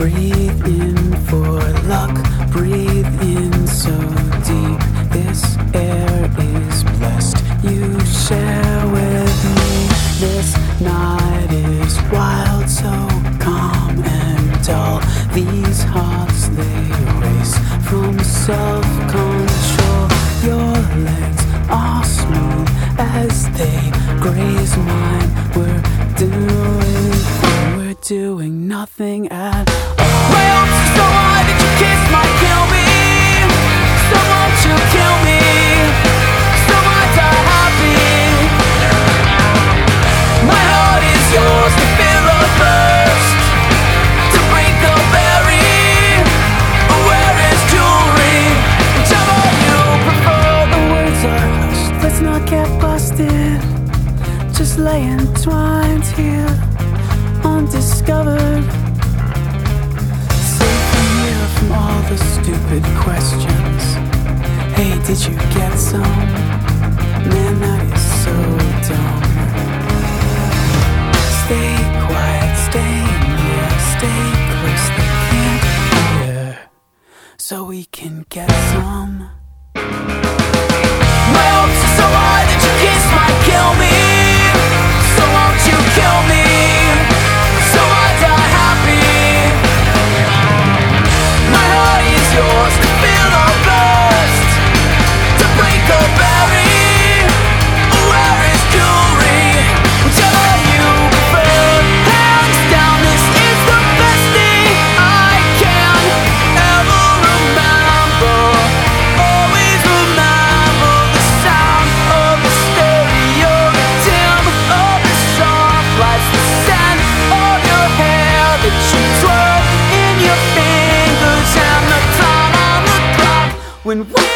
Breathe in for luck, breathe in so deep. This air is blessed, you share with me. This night is wild, so calm and dull. These hearts, they race from self-control. Your legs are smooth as they graze mine. We're doing nothing at all. My hopes are so high that your kiss might kill me. So won't you kill me? So I die happy. My heart is yours to feel or thirst, to break or bury, or wear as jewelry, whichever you prefer. The words are hushed, let's not get busted. Just lay entwined here, undiscovered. Safe from here from all the stupid questions. Hey, did you get some? Man, that is so dumb. Stay quiet, stay near, stay close, they can't hear, so we can get some. My hopes are so high that your kiss might kill me. So won't you kill me? So I die happy. My heart is yours to feel or burst, to break or bury, or wear as jewelry, whichever you prefer. Hands down, this is the best thing I can ever remember. Always remember the sound of the stereo, the dim of the soft lights, the scent of your hair that you twirl in your fingers, and the time on the clock when we